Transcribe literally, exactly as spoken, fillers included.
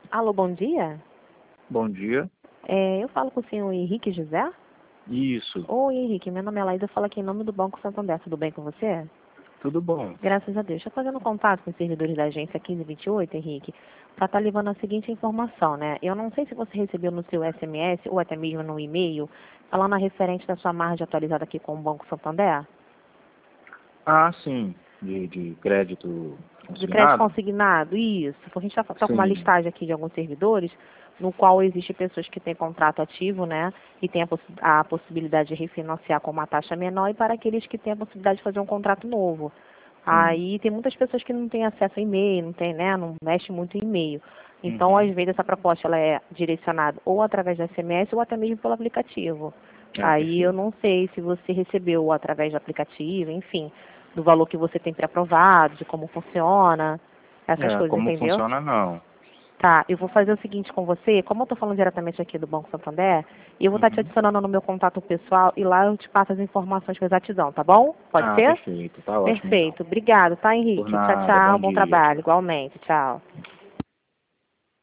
Alô, bom dia. Bom dia. É, eu falo com o senhor Henrique José? Isso. Oi, Henrique, meu nome é Laísa, eu falo aqui em nome do Banco Santander. Tudo bem com você? Tudo bom. Graças a Deus. Estou fazendo contato com os servidores da agência quinze vinte e oito, Henrique, para estar levando a seguinte informação, né? Eu não sei se você recebeu no seu S M S ou até mesmo no e-mail, falando a referente da sua margem atualizada aqui com o Banco Santander. Ah, sim. De, de crédito De crédito consignado? consignado, isso. Porque a gente está com uma Sim. listagem aqui de alguns servidores, no qual existe pessoas que têm contrato ativo, né? E têm a, possi a possibilidade de refinanciar com uma taxa menor, e para aqueles que têm a possibilidade de fazer um contrato novo. Sim. Aí tem muitas pessoas que não têm acesso a e-mail, não tem, né? Não mexe muito em e-mail. Então, às Uhum. vezes, essa proposta ela é direcionada ou através do S M S ou até mesmo pelo aplicativo. Ah, Aí eu perfeito. não sei se você recebeu através do aplicativo, enfim, do valor que você tem pré-aprovado, de como funciona, essas É, coisas, como entendeu? funciona não. Tá, eu vou fazer o seguinte com você, como eu estou falando diretamente aqui do Banco Santander, eu vou estar te Uhum. adicionando no meu contato pessoal e lá eu te passo as informações com exatidão, tá bom? Pode Ah, ser? perfeito. Tá ótimo então. Perfeito. Obrigado, tá, Por Henrique? Tchau, nada. tchau. Bom Bom dia. trabalho. Igualmente. Tchau.